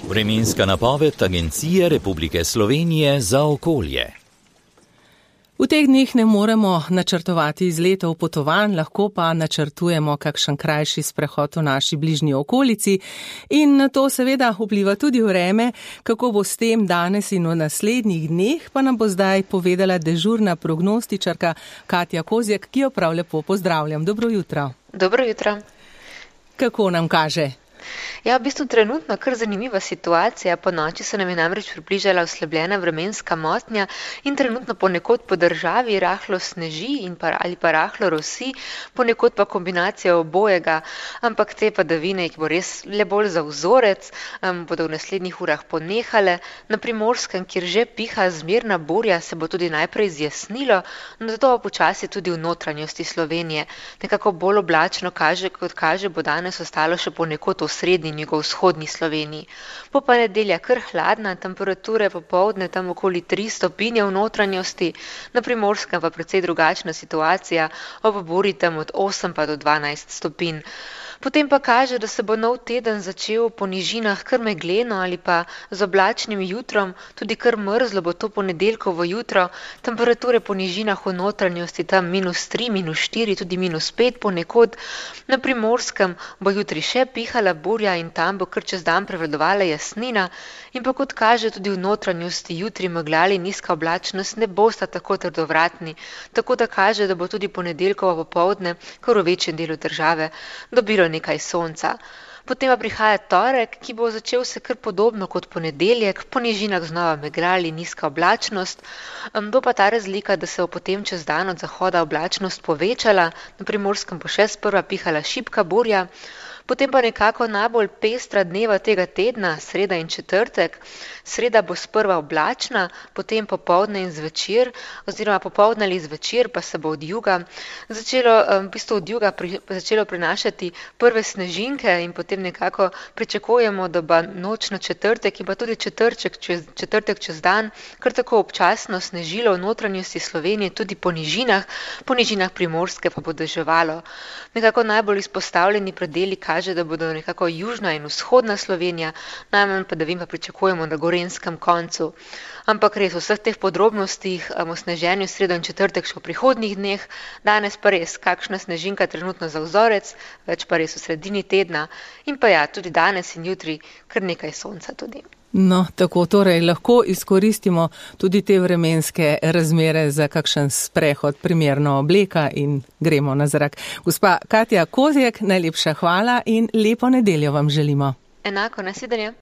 Vremenska napoved Agencije Republike Slovenije za okolje. V teh dneh ne moremo načrtovati izletov potovanj, lahko pa načrtujemo kakšen krajši sprehod v naši bližnji okolici in na to seveda vpliva tudi vreme, kako bo s tem danes in v naslednjih dneh, pa nam bo zdaj povedala dežurna prognostičarka Katja Kozjek, ki jo prav lepo pozdravljam. Dobro jutro. Dobro jutro. Kako nam kaže? Ja, v bistvu trenutno kar zanimiva situacija. Po noči se nam je namreč približala oslabljena vremenska motnja in trenutno ponekod po državi rahlo sneži ali pa rahlo rosi, ponekod pa kombinacija obojega, ampak te padavine, ki bo res le bolj za vzorec, bodo v naslednjih urah ponehale. Na Primorskem, kjer že piha zmerna burja, se bo tudi najprej zjasnilo, no zato počasi tudi v notranjosti Slovenije. Nekako bolj oblačno kot kaže, bo danes ostalo še ponekod v srednji in jugovzhodni Sloveniji. Po pa nedelja kar hladna, temperature popoldne tam okoli 3 stopinje v notranjosti, na Primorskem pa precej drugačna situacija, ob burji tam od 8 pa do 12 stopinj. Potem pa kaže, da se bo nov teden začel po nižinah kar megleno ali pa z oblačnim jutrom, tudi kar mrzlo bo to ponedeljkovo jutro, temperature po nižinah v notranjosti tam -3, -4, tudi -5 ponekod. Na Primorskem bo jutri še pihala burja in tam bo kar čez dan prevladovala jasnina in pa kot kaže tudi v notranjosti jutri megla ali nizka oblačnost ne bosta tako trdovratni, tako da kaže, da bo tudi ponedeljkovo popoldne kar v večjem delu države dobilo nekaj sonca. Potem pa prihaja torek, ki bo začel se kar podobno kot ponedeljek, po nižinah znova megla ali nizka oblačnost, bo pa ta razlika, da se bo potem čez dan od zahoda oblačnost povečala, na Primorskem bo še sprva pihala šibka burja, potem pa nekako najbolj pestra dneva tega tedna, sreda in četrtek. Sreda bo sprva oblačna, potem popoldne in zvečer, oziroma popoldne ali zvečer pa se bo od juga začelo prinašati prve snežinke in potem nekako pričakujemo, da bo noč na četrtek in pa tudi četrtek čez dan kar tako občasno snežilo v notranjosti Slovenije, tudi po nižinah Primorske pa bo deževalo. Nekako najbolj izpostavljeni predeli kaže, da bodo nekako južna in vzhodna Slovenija, najmanj padavin pa pričakujemo na gorenjskem koncu. Ampak res v vseh teh podrobnostih o sneženju sredo in četrtek še v prihodnjih dneh, danes pa res kakšna snežinka trenutno za vzorec, več pa res v sredini tedna in pa ja, tudi danes in jutri kar nekaj sonca tudi. No, tako torej lahko izkoristimo tudi te vremenske razmere za kakšen sprehod, primerno obleka in gremo na zrak. Gospa Katja Kozjek, najlepša hvala in lepo nedeljo vam želimo. Enako, nasvidenje.